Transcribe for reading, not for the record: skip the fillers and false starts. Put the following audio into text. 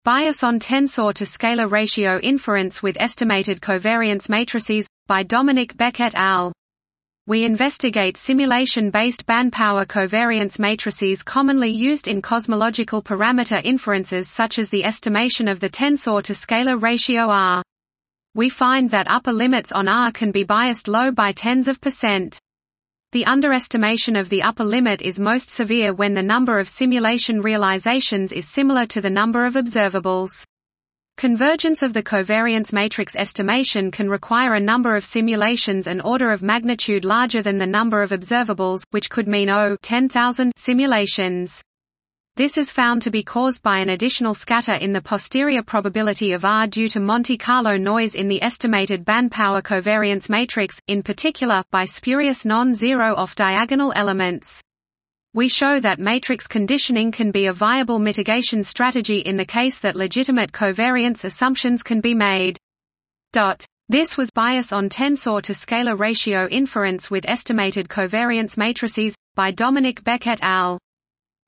Bias on tensor to scalar ratio inference with estimated covariance matrices, by Dominic Beck et al. We investigate simulation-based bandpower covariance matrices commonly used in cosmological parameter inferences such as the estimation of the tensor to scalar ratio R. We find that upper limits on R can be biased low by tens of %. The underestimation of the upper limit is most severe when the number of simulation realizations is similar to the number of observables. Convergence of the covariance matrix estimation can require a number of simulations an order of magnitude larger than the number of observables, which could mean 10,000 simulations. This is found to be caused by an additional scatter in the posterior probability of R due to Monte Carlo noise in the estimated bandpower covariance matrix, in particular, by spurious non-zero off-diagonal elements. We show that matrix conditioning can be a viable mitigation strategy in the case that legitimate covariance assumptions can be made. This was Bias on tensor to scalar ratio inference with estimated covariance matrices, by Dominic Beck et al.